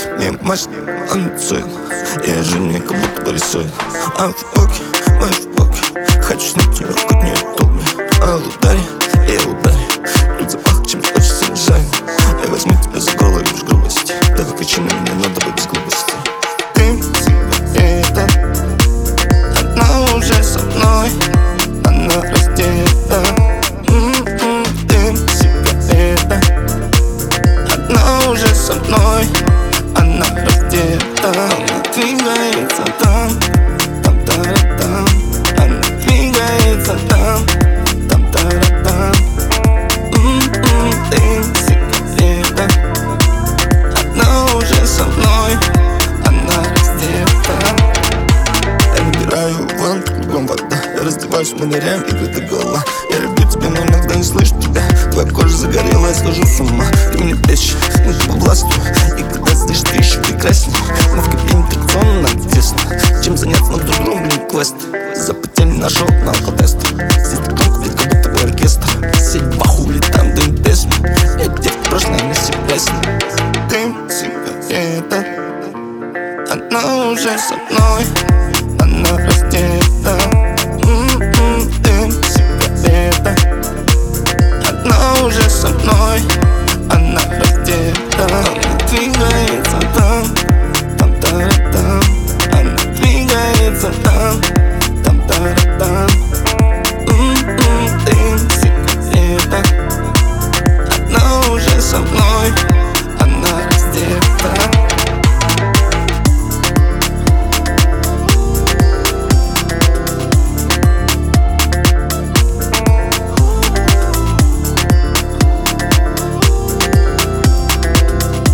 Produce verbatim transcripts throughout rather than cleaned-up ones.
Мне мать танцует, я же не как будто бы рисует. А в боке, мы в боке, хочу снять ее, как не удобно. А ударь, я ударь, тут запах, чем хочется лежать. Я возьму тебя за голову и в грубости. Давай кричи на меня, надо бы без глупости. Ты сигарета, она уже со мной, она раздета. М-м, ты сигарета, она уже со мной, она раздета. Она двигается там, там-та-ра-там. Она двигается там, там-та-ра-там. М-м, ты сигарета, она уже со мной, она раздета. Я набираю ванну, кругом вода. Я раздеваюсь, мы ныряем, игры до гола. Я люблю тебя, но иногда не слышу тебя. Твоя кожа загорела, я схожу с ума. Ты мне плечи, но ты властью. И когда слышишь, ты еще прекрасней. Мы в кабине аттракциона, нам тесно. Чем заняться нам друг другом, блин, квест. Запотели нашел на алкотест. Здесь тонко, блин, как будто бы оркестр. Сидь в аху, летам, дым песню. Я девка прошлое, не песни. Ты сигарета, она уже со мной, она раздета. М-м, ты сигарета, она уже со мной, она раздета. Она двигается там, там-та-ра-там. Она двигается там, там-та-ра-там. М-м, ты сигарета, она уже со мной, она раздета.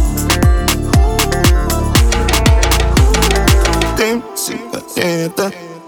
Ты сигарета,